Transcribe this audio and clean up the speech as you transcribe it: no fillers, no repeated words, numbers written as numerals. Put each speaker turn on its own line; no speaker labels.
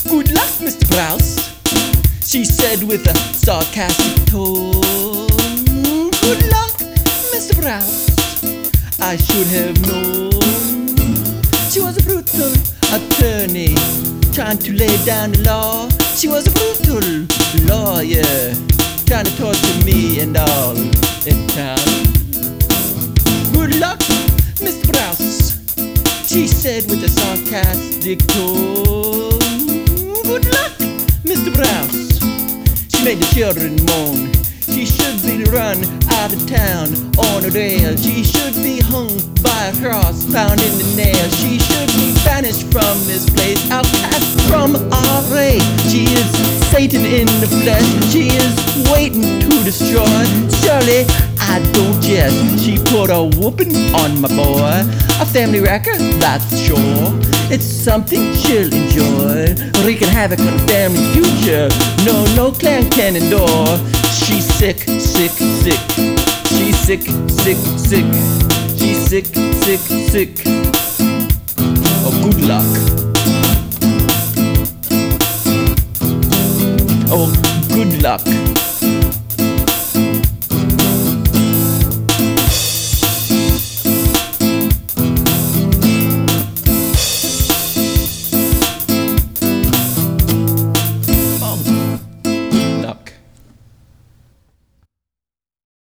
Good luck, Mr. Browse, she said with a sarcastic tone. Good luck, Mr. Browse, I should have known. She was a brutal attorney trying to lay down the law. She was a brutal lawyer trying to torture me and all in town. Good luck, Mr. Browse, she said with a sarcastic tone. Good luck, Mr. Browse, she made the children moan. She should be run out of town on a rail. She should be hung by a cross found in the nail. She should be banished from this place, outcast from our race. She is Satan in the flesh. She is waiting to destroy. Surely I don't jest. She put a whooping on my boy. A family wrecker, that's sure. It's something she'll enjoy, wreaking havoc on the family future. No clan can endure. She's sick, sick, sick. She's sick, sick, sick. She's sick, sick, sick. Oh, good luck. Oh, good luck.